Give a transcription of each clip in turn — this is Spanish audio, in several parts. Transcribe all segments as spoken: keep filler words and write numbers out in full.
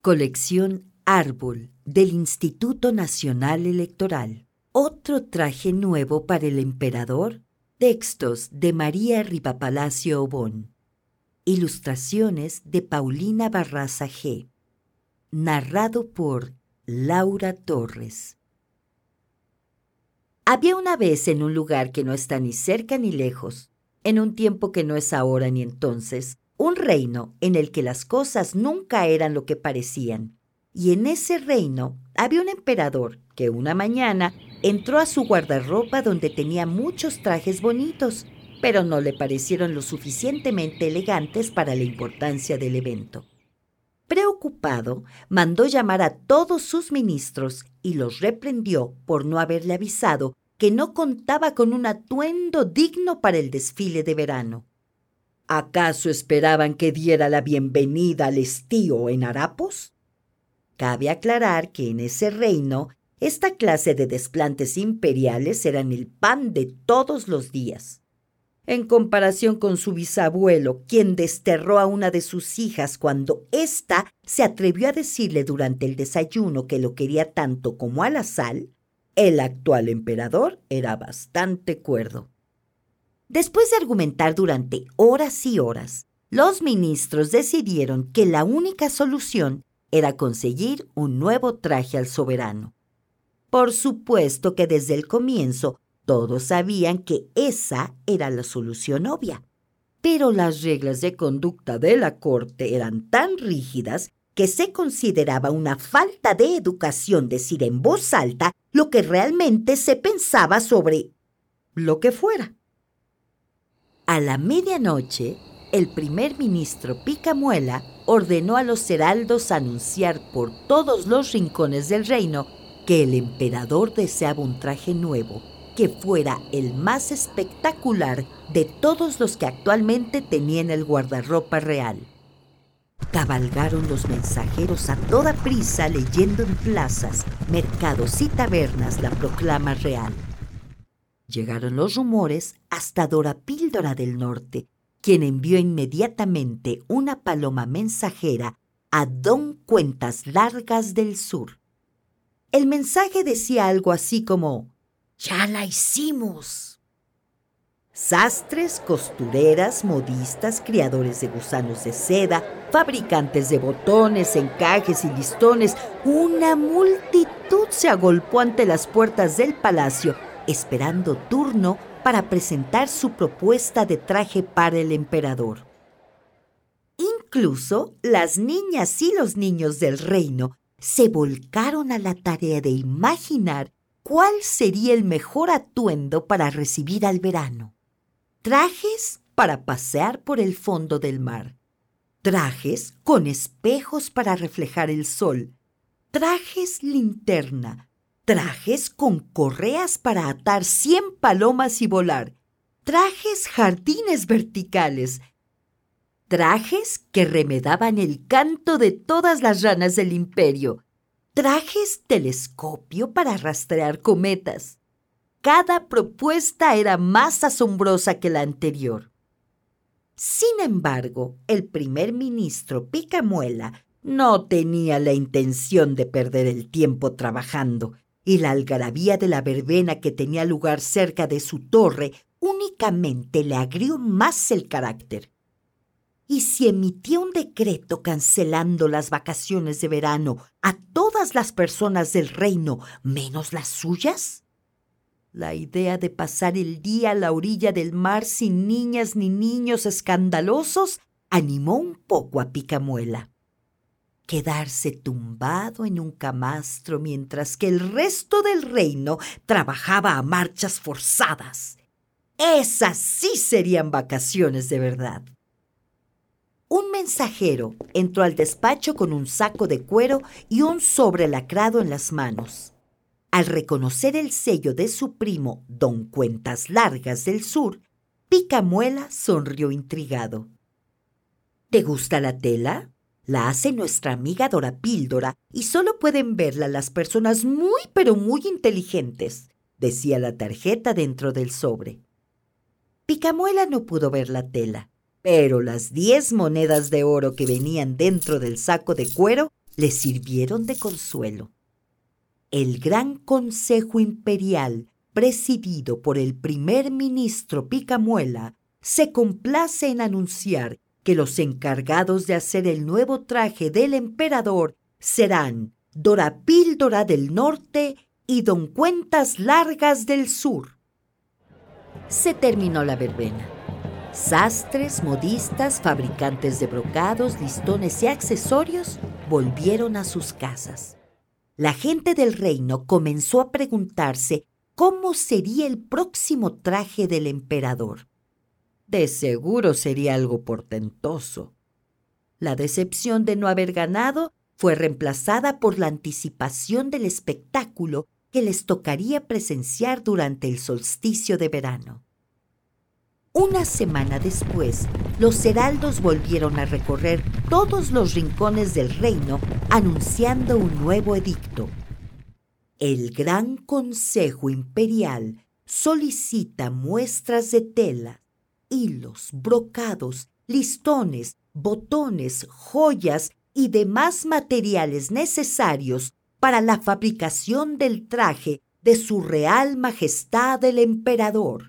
Colección Árbol del Instituto Nacional Electoral. Otro traje nuevo para el emperador. Textos de María Rivapalacio Obón. Ilustraciones de Paulina Barraza G. Narrado por Laura Torres. Había una vez en un lugar que no está ni cerca ni lejos, en un tiempo que no es ahora ni entonces, un reino en el que las cosas nunca eran lo que parecían. Y en ese reino había un emperador que una mañana entró a su guardarropa donde tenía muchos trajes bonitos, pero no le parecieron lo suficientemente elegantes para la importancia del evento. Preocupado, mandó llamar a todos sus ministros y los reprendió por no haberle avisado que no contaba con un atuendo digno para el desfile de verano. ¿Acaso esperaban que diera la bienvenida al estío en harapos? Cabe aclarar que en ese reino esta clase de desplantes imperiales eran el pan de todos los días. En comparación con su bisabuelo, quien desterró a una de sus hijas cuando ésta se atrevió a decirle durante el desayuno que lo quería tanto como a la sal, el actual emperador era bastante cuerdo. Después de argumentar durante horas y horas, los ministros decidieron que la única solución era conseguir un nuevo traje al soberano. Por supuesto que desde el comienzo todos sabían que esa era la solución obvia, pero las reglas de conducta de la corte eran tan rígidas que se consideraba una falta de educación decir en voz alta lo que realmente se pensaba sobre lo que fuera. A la medianoche, el primer ministro Picamuela ordenó a los heraldos anunciar por todos los rincones del reino que el emperador deseaba un traje nuevo, que fuera el más espectacular de todos los que actualmente tenían el guardarropa real. Cabalgaron los mensajeros a toda prisa leyendo en plazas, mercados y tabernas la proclama real. Llegaron los rumores hasta Dora Píldora del Norte, quien envió inmediatamente una paloma mensajera a Don Cuentas Largas del Sur. El mensaje decía algo así como: ¡ya la hicimos! Sastres, costureras, modistas, criadores de gusanos de seda, fabricantes de botones, encajes y listones, una multitud se agolpó ante las puertas del palacio, esperando turno para presentar su propuesta de traje para el emperador. Incluso las niñas y los niños del reino se volcaron a la tarea de imaginar cuál sería el mejor atuendo para recibir al verano. Trajes para pasear por el fondo del mar, trajes con espejos para reflejar el sol, trajes linterna, trajes con correas para atar cien palomas y volar, trajes jardines verticales, trajes que remedaban el canto de todas las ranas del imperio, trajes telescopio para rastrear cometas. Cada propuesta era más asombrosa que la anterior. Sin embargo, el primer ministro Picamuela no tenía la intención de perder el tiempo trabajando, y la algarabía de la verbena que tenía lugar cerca de su torre únicamente le agrió más el carácter. ¿Y si emitía un decreto cancelando las vacaciones de verano a todas las personas del reino, menos las suyas? La idea de pasar el día a la orilla del mar sin niñas ni niños escandalosos animó un poco a Picamuela. Quedarse tumbado en un camastro mientras que el resto del reino trabajaba a marchas forzadas. Esas sí serían vacaciones de verdad. Un mensajero entró al despacho con un saco de cuero y un sobre lacrado en las manos. Al reconocer el sello de su primo Don Cuentas Largas del Sur, Picamuela sonrió intrigado. ¿Te gusta la tela? La hace nuestra amiga Dora Píldora y solo pueden verla las personas muy pero muy inteligentes, decía la tarjeta dentro del sobre. Picamuela no pudo ver la tela, pero las diez monedas de oro que venían dentro del saco de cuero le sirvieron de consuelo. El Gran Consejo Imperial, presidido por el primer ministro Picamuela, se complace en anunciar que los encargados de hacer el nuevo traje del emperador serán Dorapíldora del Norte y Don Cuentas Largas del Sur. Se terminó la verbena. Sastres, modistas, fabricantes de brocados, listones y accesorios volvieron a sus casas. La gente del reino comenzó a preguntarse cómo sería el próximo traje del emperador. De seguro sería algo portentoso. La decepción de no haber ganado fue reemplazada por la anticipación del espectáculo que les tocaría presenciar durante el solsticio de verano. Una semana después, los heraldos volvieron a recorrer todos los rincones del reino anunciando un nuevo edicto. El Gran Consejo Imperial solicita muestras de tela, hilos, brocados, listones, botones, joyas y demás materiales necesarios para la fabricación del traje de su Real Majestad el Emperador.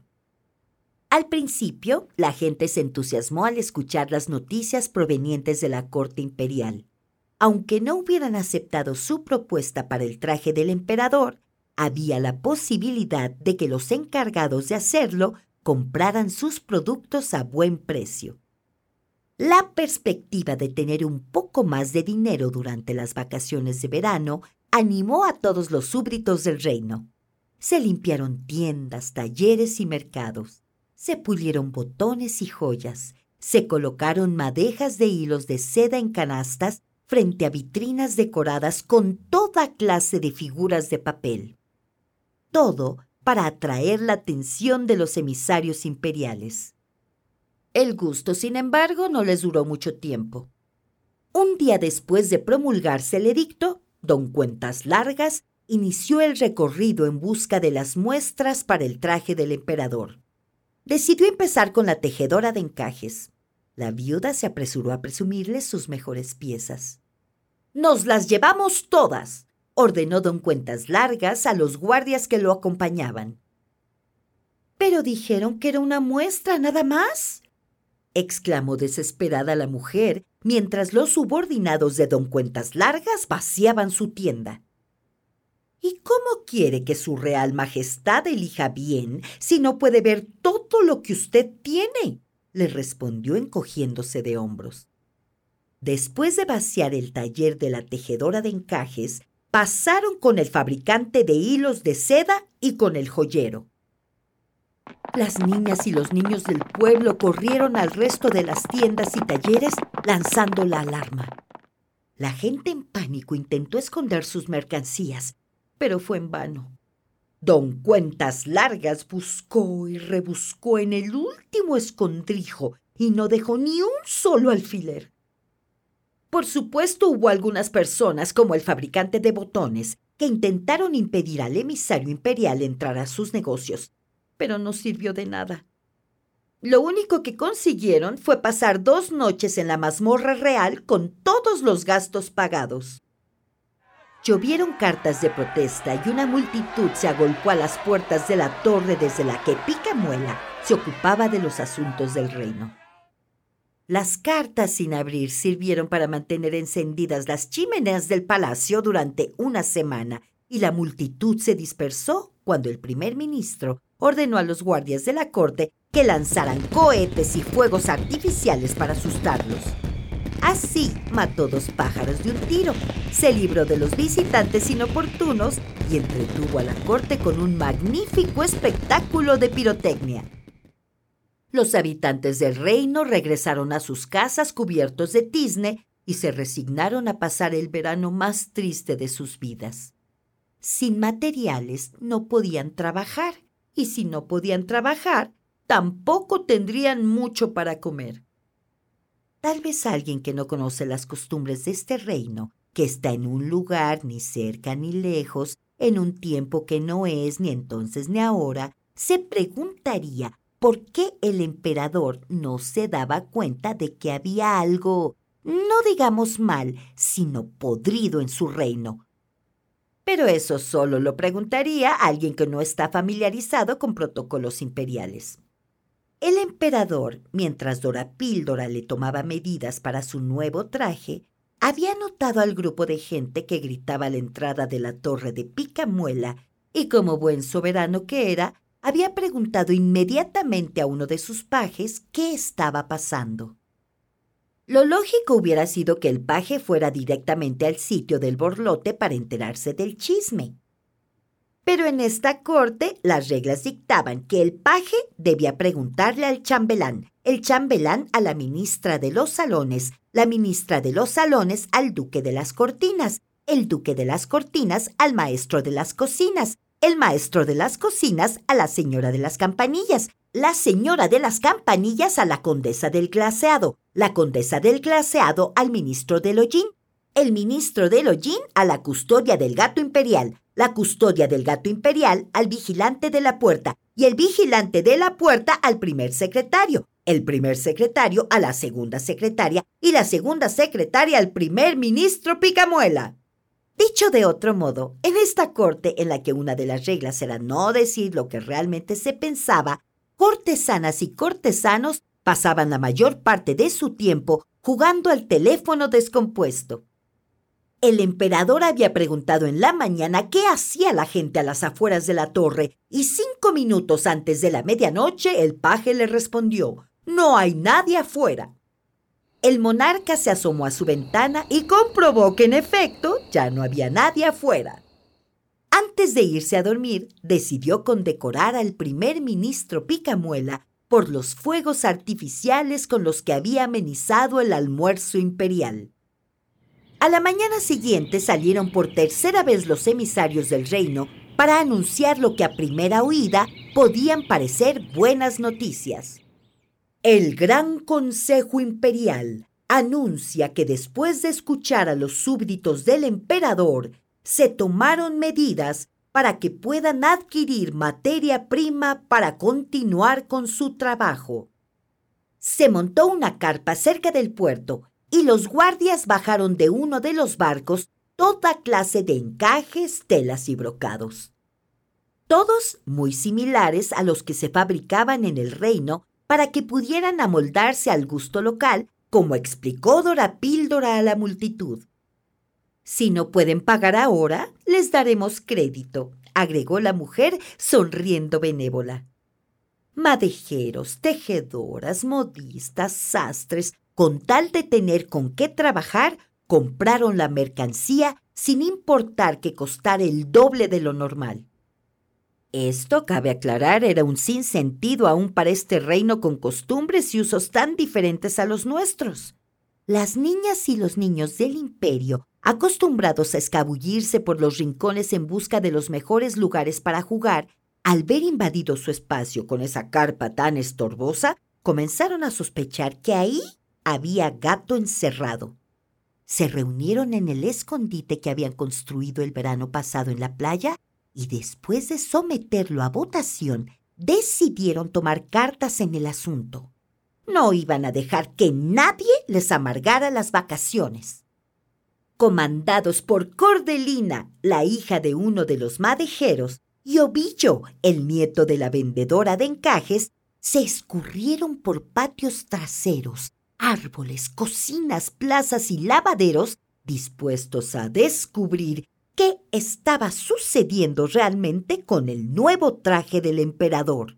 Al principio, la gente se entusiasmó al escuchar las noticias provenientes de la corte imperial. Aunque no hubieran aceptado su propuesta para el traje del emperador, había la posibilidad de que los encargados de hacerlo compraran sus productos a buen precio. La perspectiva de tener un poco más de dinero durante las vacaciones de verano animó a todos los súbditos del reino. Se limpiaron tiendas, talleres y mercados. Se pulieron botones y joyas, se colocaron madejas de hilos de seda en canastas frente a vitrinas decoradas con toda clase de figuras de papel. Todo para atraer la atención de los emisarios imperiales. El gusto, sin embargo, no les duró mucho tiempo. Un día después de promulgarse el edicto, Don Cuentas Largas inició el recorrido en busca de las muestras para el traje del emperador. Decidió empezar con la tejedora de encajes. La viuda se apresuró a presumirle sus mejores piezas. «Nos las llevamos todas», ordenó Don Cuentas Largas a los guardias que lo acompañaban. «Pero dijeron que era una muestra, nada más», exclamó desesperada la mujer, mientras los subordinados de Don Cuentas Largas vaciaban su tienda. «¿Y cómo quiere que su Real Majestad elija bien si no puede ver todo lo que usted tiene?», le respondió encogiéndose de hombros. Después de vaciar el taller de la tejedora de encajes, pasaron con el fabricante de hilos de seda y con el joyero. Las niñas y los niños del pueblo corrieron al resto de las tiendas y talleres lanzando la alarma. La gente en pánico intentó esconder sus mercancías, pero fue en vano. Don Cuentas Largas buscó y rebuscó en el último escondrijo y no dejó ni un solo alfiler. Por supuesto, hubo algunas personas, como el fabricante de botones, que intentaron impedir al emisario imperial entrar a sus negocios, pero no sirvió de nada. Lo único que consiguieron fue pasar dos noches en la mazmorra real con todos los gastos pagados. Llovieron cartas de protesta y una multitud se agolpó a las puertas de la torre desde la que Picamuela se ocupaba de los asuntos del reino. Las cartas sin abrir sirvieron para mantener encendidas las chimeneas del palacio durante una semana y la multitud se dispersó cuando el primer ministro ordenó a los guardias de la corte que lanzaran cohetes y fuegos artificiales para asustarlos. Así mató dos pájaros de un tiro, se libró de los visitantes inoportunos y entretuvo a la corte con un magnífico espectáculo de pirotecnia. Los habitantes del reino regresaron a sus casas cubiertos de tizne y se resignaron a pasar el verano más triste de sus vidas. Sin materiales no podían trabajar, y si no podían trabajar, tampoco tendrían mucho para comer. Tal vez alguien que no conoce las costumbres de este reino, que está en un lugar ni cerca ni lejos, en un tiempo que no es ni entonces ni ahora, se preguntaría por qué el emperador no se daba cuenta de que había algo no digamos mal, sino podrido en su reino. Pero eso solo lo preguntaría a alguien que no está familiarizado con protocolos imperiales. El emperador, mientras Dorapíldora le tomaba medidas para su nuevo traje, había notado al grupo de gente que gritaba a la entrada de la torre de Picamuela y, como buen soberano que era, había preguntado inmediatamente a uno de sus pajes qué estaba pasando. Lo lógico hubiera sido que el paje fuera directamente al sitio del borlote para enterarse del chisme. Pero en esta corte las reglas dictaban que el paje debía preguntarle al chambelán, el chambelán a la ministra de los salones, la ministra de los salones al duque de las cortinas, el duque de las cortinas al maestro de las cocinas, el maestro de las cocinas a la señora de las campanillas, la señora de las campanillas a la condesa del glaseado, la condesa del glaseado al ministro del hollín, el ministro del hollín a la custodia del gato imperial, la custodia del gato imperial al vigilante de la puerta y el vigilante de la puerta al primer secretario, el primer secretario a la segunda secretaria y la segunda secretaria al primer ministro Picamuela. Dicho de otro modo, en esta corte en la que una de las reglas era no decir lo que realmente se pensaba, cortesanas y cortesanos pasaban la mayor parte de su tiempo jugando al teléfono descompuesto. El emperador había preguntado en la mañana qué hacía la gente a las afueras de la torre y cinco minutos antes de la medianoche el paje le respondió: «No hay nadie afuera». El monarca se asomó a su ventana y comprobó que en efecto ya no había nadie afuera. Antes de irse a dormir, decidió condecorar al primer ministro Picamuela por los fuegos artificiales con los que había amenizado el almuerzo imperial. A la mañana siguiente salieron por tercera vez los emisarios del reino para anunciar lo que a primera oída podían parecer buenas noticias. El Gran Consejo Imperial anuncia que después de escuchar a los súbditos del emperador, se tomaron medidas para que puedan adquirir materia prima para continuar con su trabajo. Se montó una carpa cerca del puerto y los guardias bajaron de uno de los barcos toda clase de encajes, telas y brocados. Todos muy similares a los que se fabricaban en el reino para que pudieran amoldarse al gusto local, como explicó Dorapíldora a la multitud. «Si no pueden pagar ahora, les daremos crédito», agregó la mujer sonriendo benévola. Madejeros, tejedoras, modistas, sastres, con tal de tener con qué trabajar, compraron la mercancía sin importar que costara el doble de lo normal. Esto, cabe aclarar, era un sinsentido aún para este reino con costumbres y usos tan diferentes a los nuestros. Las niñas y los niños del imperio, acostumbrados a escabullirse por los rincones en busca de los mejores lugares para jugar, al ver invadido su espacio con esa carpa tan estorbosa, comenzaron a sospechar que ahí había gato encerrado. Se reunieron en el escondite que habían construido el verano pasado en la playa y después de someterlo a votación, decidieron tomar cartas en el asunto. No iban a dejar que nadie les amargara las vacaciones. Comandados por Cordelina, la hija de uno de los madejeros, y Ovillo, el nieto de la vendedora de encajes, se escurrieron por patios traseros, árboles, cocinas, plazas y lavaderos, dispuestos a descubrir qué estaba sucediendo realmente con el nuevo traje del emperador.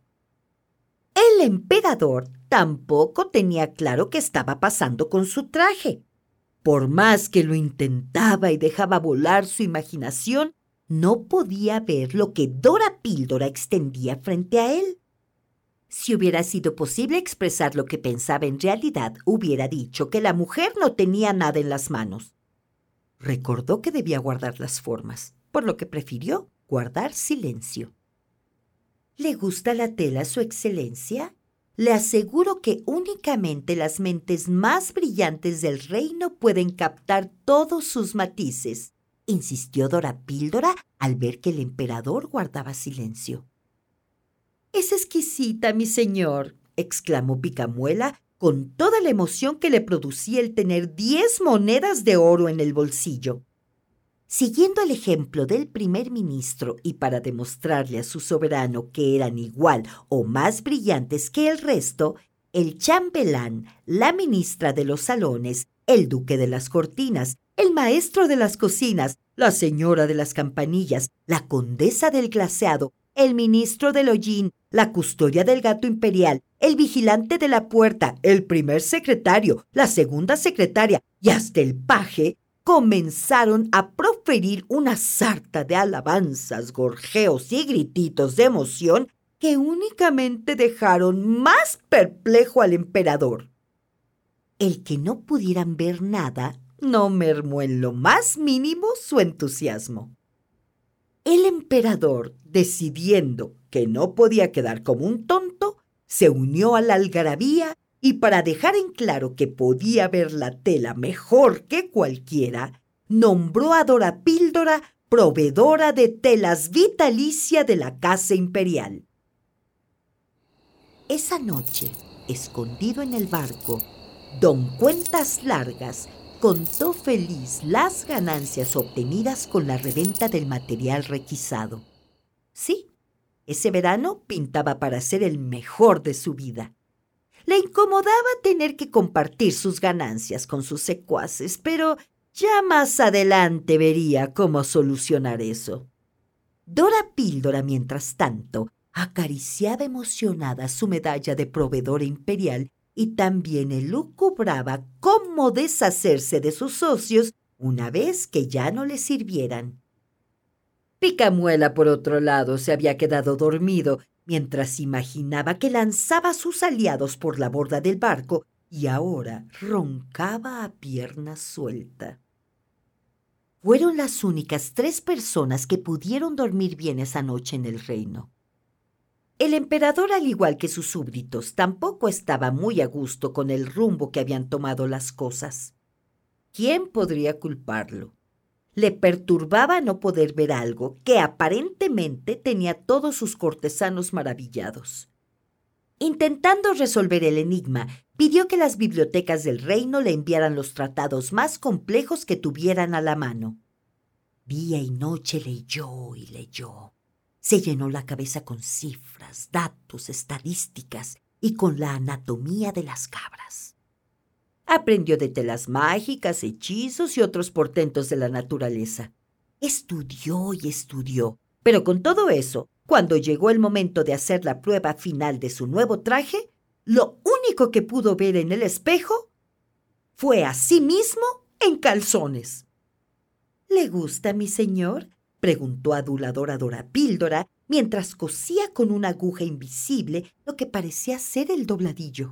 El emperador tampoco tenía claro qué estaba pasando con su traje. Por más que lo intentaba y dejaba volar su imaginación, no podía ver lo que Dorapíldora extendía frente a él. Si hubiera sido posible expresar lo que pensaba en realidad, hubiera dicho que la mujer no tenía nada en las manos. Recordó que debía guardar las formas, por lo que prefirió guardar silencio. ¿Le gusta la tela, Su Excelencia? Le aseguro que únicamente las mentes más brillantes del reino pueden captar todos sus matices, insistió Dorapíldora al ver que el emperador guardaba silencio. «Es exquisita, mi señor», exclamó Picamuela, con toda la emoción que le producía el tener diez monedas de oro en el bolsillo. Siguiendo el ejemplo del primer ministro y para demostrarle a su soberano que eran igual o más brillantes que el resto, el chambelán, la ministra de los salones, el duque de las cortinas, el maestro de las cocinas, la señora de las campanillas, la condesa del glaseado, el ministro del hollín, la custodia del gato imperial, el vigilante de la puerta, el primer secretario, la segunda secretaria y hasta el paje, comenzaron a proferir una sarta de alabanzas, gorjeos y grititos de emoción que únicamente dejaron más perplejo al emperador. El que no pudieran ver nada no mermó en lo más mínimo su entusiasmo. El emperador, decidiendo que no podía quedar como un tonto, se unió a la algarabía y para dejar en claro que podía ver la tela mejor que cualquiera, nombró a Dora Píldora proveedora de telas vitalicia de la casa imperial. Esa noche, escondido en el barco, don Cuentas Largas contó feliz las ganancias obtenidas con la reventa del material requisado. Sí, ese verano pintaba para ser el mejor de su vida. Le incomodaba tener que compartir sus ganancias con sus secuaces, pero ya más adelante vería cómo solucionar eso. Dora Píldora, mientras tanto, acariciaba emocionada su medalla de proveedora imperial y también elucubraba cómo deshacerse de sus socios una vez que ya no le sirvieran. Picamuela, por otro lado, se había quedado dormido mientras imaginaba que lanzaba a sus aliados por la borda del barco y ahora roncaba a pierna suelta. Fueron las únicas tres personas que pudieron dormir bien esa noche en el reino. El emperador, al igual que sus súbditos, tampoco estaba muy a gusto con el rumbo que habían tomado las cosas. ¿Quién podría culparlo? Le perturbaba no poder ver algo que aparentemente tenía a todos sus cortesanos maravillados. Intentando resolver el enigma, pidió que las bibliotecas del reino le enviaran los tratados más complejos que tuvieran a la mano. Día y noche leyó y leyó. Se llenó la cabeza con cifras, datos, estadísticas y con la anatomía de las cabras. Aprendió de telas mágicas, hechizos y otros portentos de la naturaleza. Estudió y estudió, pero con todo eso, cuando llegó el momento de hacer la prueba final de su nuevo traje, lo único que pudo ver en el espejo fue a sí mismo en calzones. ¿Le gusta, mi señor?, preguntó aduladora Dora Píldora mientras cosía con una aguja invisible lo que parecía ser el dobladillo.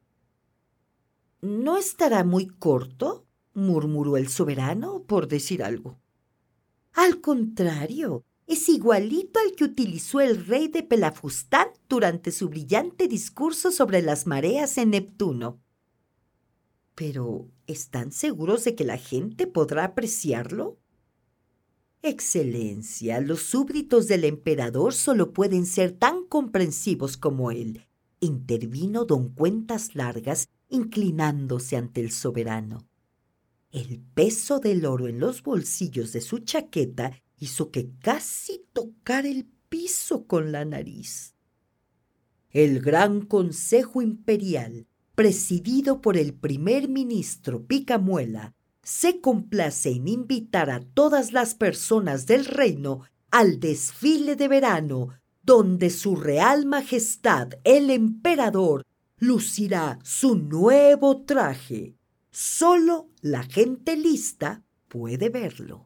«¿No estará muy corto?», murmuró el soberano, por decir algo. «Al contrario, es igualito al que utilizó el rey de Pelafustán durante su brillante discurso sobre las mareas en Neptuno». «¿Pero están seguros de que la gente podrá apreciarlo?». «Excelencia, los súbditos del emperador solo pueden ser tan comprensivos como él», intervino don Cuentas Largas, inclinándose ante el soberano. El peso del oro en los bolsillos de su chaqueta hizo que casi tocara el piso con la nariz. El Gran Consejo Imperial, presidido por el primer ministro Picamuela, se complace en invitar a todas las personas del reino al desfile de verano, donde su Real Majestad, el Emperador, lucirá su nuevo traje. Solo la gente lista puede verlo.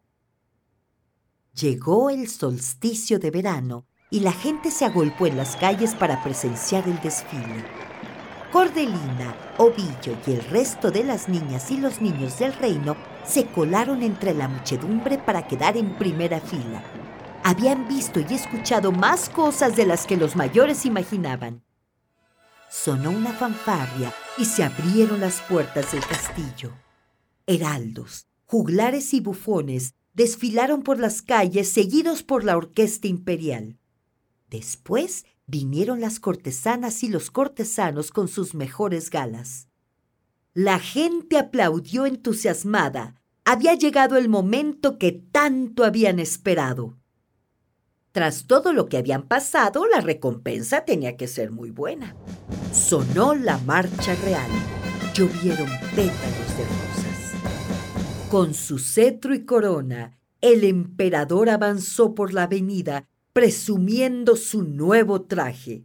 Llegó el solsticio de verano y la gente se agolpó en las calles para presenciar el desfile. Cordelina, Ovillo y el resto de las niñas y los niños del reino se colaron entre la muchedumbre para quedar en primera fila. Habían visto y escuchado más cosas de las que los mayores imaginaban. Sonó una fanfarria y se abrieron las puertas del castillo. Heraldos, juglares y bufones desfilaron por las calles seguidos por la orquesta imperial. Después Vinieron las cortesanas y los cortesanos con sus mejores galas. La gente aplaudió entusiasmada. Había llegado el momento que tanto habían esperado. Tras todo lo que habían pasado, la recompensa tenía que ser muy buena. Sonó la marcha real. Llovieron pétalos de rosas. Con su cetro y corona, el emperador avanzó por la avenida presumiendo su nuevo traje.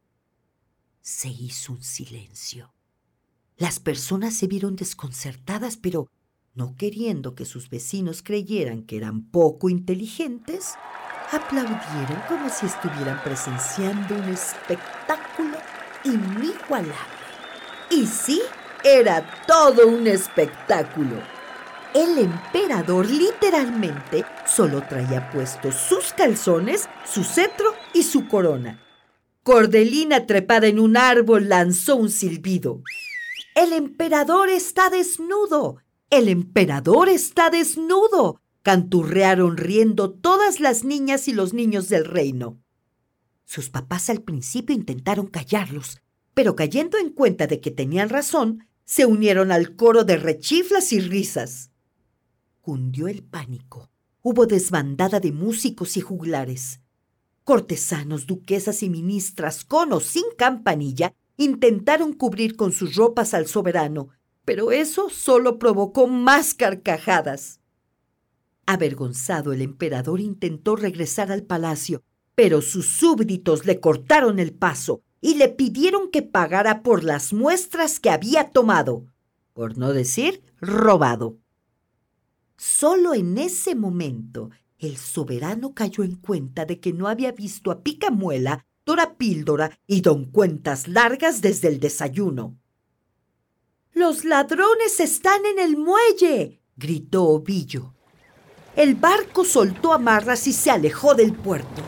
Se hizo un silencio. Las personas se vieron desconcertadas, pero no queriendo que sus vecinos creyeran que eran poco inteligentes, aplaudieron como si estuvieran presenciando un espectáculo inigualable. Y sí, era todo un espectáculo. El emperador literalmente solo traía puestos sus calzones, su cetro y su corona. Cordelina, trepada en un árbol, lanzó un silbido. ¡El emperador está desnudo! ¡El emperador está desnudo!, canturrearon riendo todas las niñas y los niños del reino. Sus papás al principio intentaron callarlos, pero cayendo en cuenta de que tenían razón, se unieron al coro de rechiflas y risas. Cundió el pánico. Hubo desbandada de músicos y juglares. Cortesanos, duquesas y ministras, con o sin campanilla, intentaron cubrir con sus ropas al soberano, pero eso solo provocó más carcajadas. Avergonzado, el emperador intentó regresar al palacio, pero sus súbditos le cortaron el paso y le pidieron que pagara por las muestras que había tomado, por no decir robado. Solo en ese momento, el soberano cayó en cuenta de que no había visto a Picamuela, Dora Píldora y Don Cuentas Largas desde el desayuno. «¡Los ladrones están en el muelle!», gritó Ovillo. El barco soltó amarras y se alejó del puerto.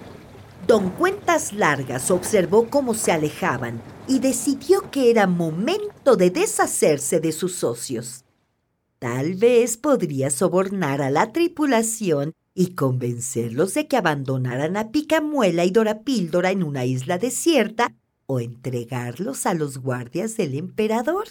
Don Cuentas Largas observó cómo se alejaban y decidió que era momento de deshacerse de sus socios. Tal vez podría sobornar a la tripulación y convencerlos de que abandonaran a Picamuela y Dora Píldora en una isla desierta o entregarlos a los guardias del emperador.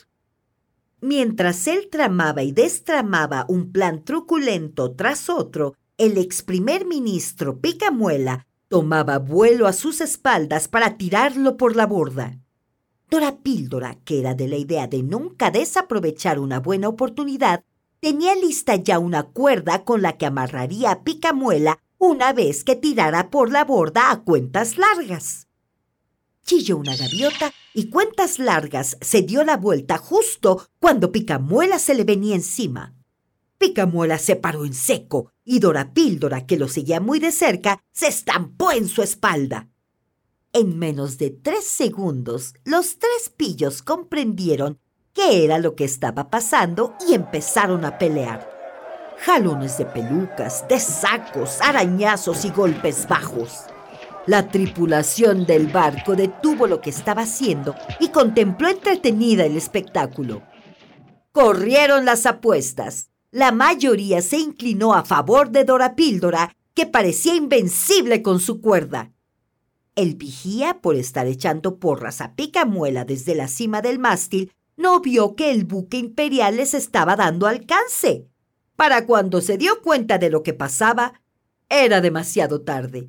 Mientras él tramaba y destramaba un plan truculento tras otro, el ex primer ministro Picamuela tomaba vuelo a sus espaldas para tirarlo por la borda. Dora Píldora, que era de la idea de nunca desaprovechar una buena oportunidad, tenía lista ya una cuerda con la que amarraría a Picamuela una vez que tirara por la borda a Cuentas Largas. Chilló una gaviota y Cuentas Largas se dio la vuelta justo cuando Picamuela se le venía encima. Picamuela se paró en seco y Dora Píldora, que lo seguía muy de cerca, se estampó en su espalda. En menos de tres segundos, los tres pillos comprendieron qué era lo que estaba pasando y empezaron a pelear. Jalones de pelucas, de sacos, arañazos y golpes bajos. La tripulación del barco detuvo lo que estaba haciendo y contempló entretenida el espectáculo. Corrieron las apuestas. La mayoría se inclinó a favor de Dora Píldora, que parecía invencible con su cuerda. El vigía, por estar echando porras a Picamuela desde la cima del mástil, no vio que el buque imperial les estaba dando alcance. Para cuando se dio cuenta de lo que pasaba, era demasiado tarde.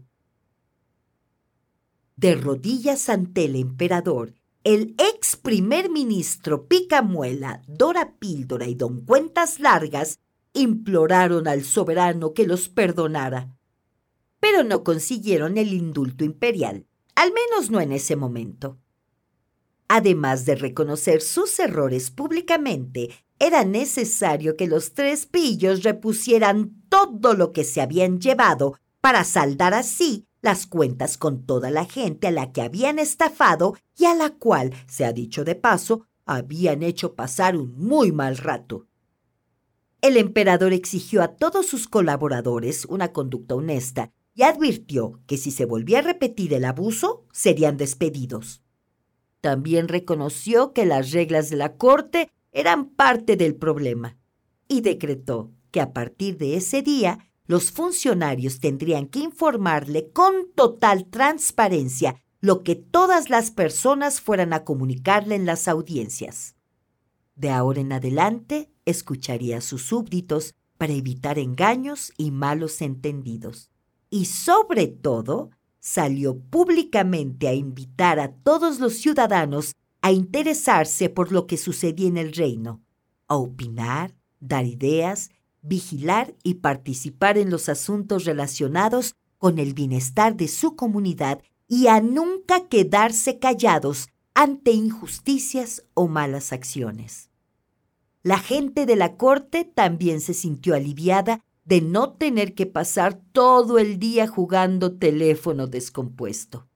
De rodillas ante el emperador, el ex primer ministro Picamuela, Dora Píldora y Don Cuentas Largas imploraron al soberano que los perdonara. Pero no consiguieron el indulto imperial, al menos no en ese momento. Además de reconocer sus errores públicamente, era necesario que los tres pillos repusieran todo lo que se habían llevado para saldar así las cuentas con toda la gente a la que habían estafado y a la cual, se ha dicho de paso, habían hecho pasar un muy mal rato. El emperador exigió a todos sus colaboradores una conducta honesta y advirtió que si se volvía a repetir el abuso, serían despedidos. También reconoció que las reglas de la corte eran parte del problema y decretó que a partir de ese día los funcionarios tendrían que informarle con total transparencia lo que todas las personas fueran a comunicarle en las audiencias. De ahora en adelante, escucharía a sus súbditos para evitar engaños y malos entendidos. Y sobre todo, salió públicamente a invitar a todos los ciudadanos a interesarse por lo que sucedía en el reino, a opinar, dar ideas, vigilar y participar en los asuntos relacionados con el bienestar de su comunidad y a nunca quedarse callados ante injusticias o malas acciones. La gente de la corte también se sintió aliviada de no tener que pasar todo el día jugando teléfono descompuesto.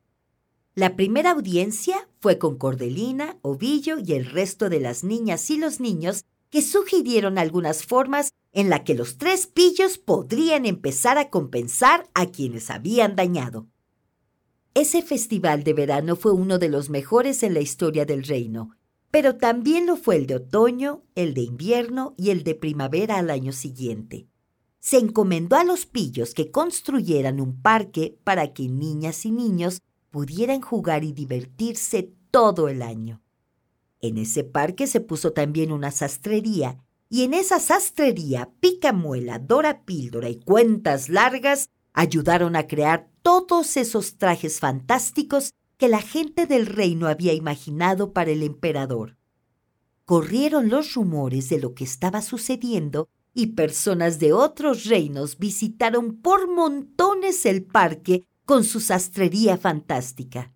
La primera audiencia fue con Cordelina, Ovillo y el resto de las niñas y los niños que sugirieron algunas formas en las que los tres pillos podrían empezar a compensar a quienes habían dañado. Ese festival de verano fue uno de los mejores en la historia del reino, pero también lo fue el de otoño, el de invierno y el de primavera al año siguiente. Se encomendó a los pillos que construyeran un parque para que niñas y niños pudieran jugar y divertirse todo el año. En ese parque se puso también una sastrería, y en esa sastrería Picamuela, Dora Píldora y Cuentas Largas ayudaron a crear todos esos trajes fantásticos que la gente del reino había imaginado para el emperador. Corrieron los rumores de lo que estaba sucediendo y personas de otros reinos visitaron por montones el parque con su sastrería fantástica.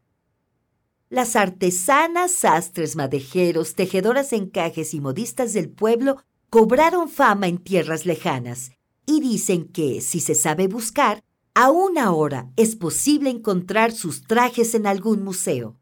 Las artesanas, sastres, madejeros, tejedoras de encajes y modistas del pueblo cobraron fama en tierras lejanas y dicen que, si se sabe buscar, aún ahora es posible encontrar sus trajes en algún museo.